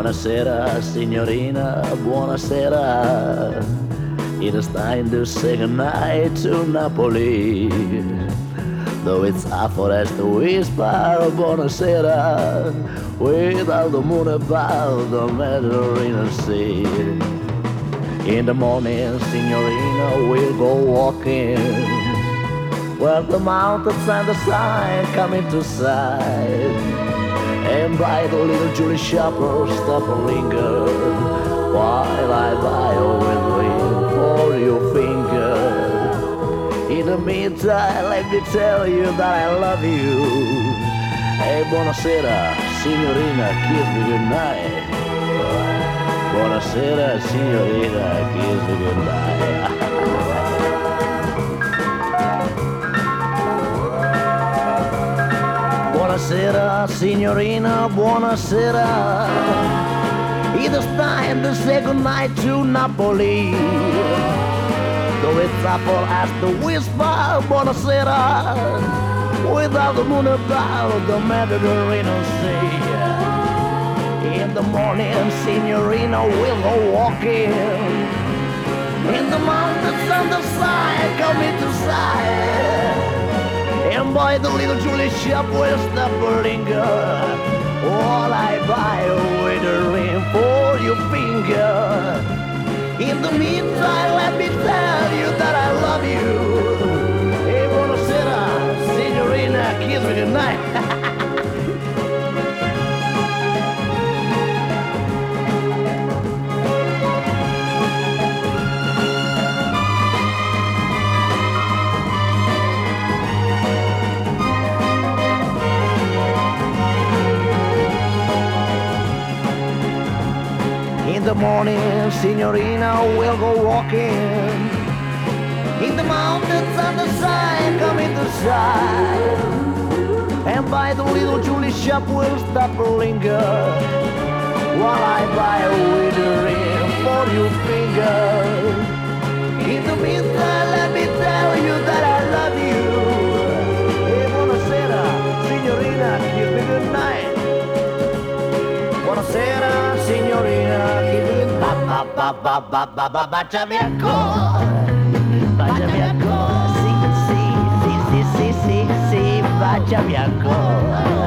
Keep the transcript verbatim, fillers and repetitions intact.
Buonasera signorina, buonasera. It is time to say goodnight to Napoli. Though it's awful as to whisper buonasera without the moon above the Mediterranean Sea. In the morning, signorina, we'll go walking where the mountains and the sun come into sight. And by the little Julie shopper stop and linger while I buy a ring for your finger. In the meantime, let me tell you that I love you. Hey, buonasera, signorina, kiss me goodnight. Buonasera, signorina, kiss me goodnight. Buonasera, signorina, buonasera. It is time to say goodnight to Napoli. Though it's awful as to whisper buonasera without the moon above the Mediterranean Sea. In the morning, signorina, we'll go walking in the mountains on the side, coming to sight. And by the little Julie shop will stop a linger while I buy a wedding ring for your finger. In the meantime, let me tell you that I love you. Hey, buonasera, signorina, kiss me goodnight. In the morning, signorina, we'll go walking in the mountains and the sun coming to sight. And by the little Julie shop, we'll stop and linger while I buy a wedding ring for your finger. In the meantime, let me tell you that I love you. Hey, buonasera, signorina, kiss me goodnight. Buonasera, signorina, chi ba ba ba ba ba ba ba baciami ancora, baciami ancora, sì, sì, sì, sì, sì, sì, sì, baciami ancora.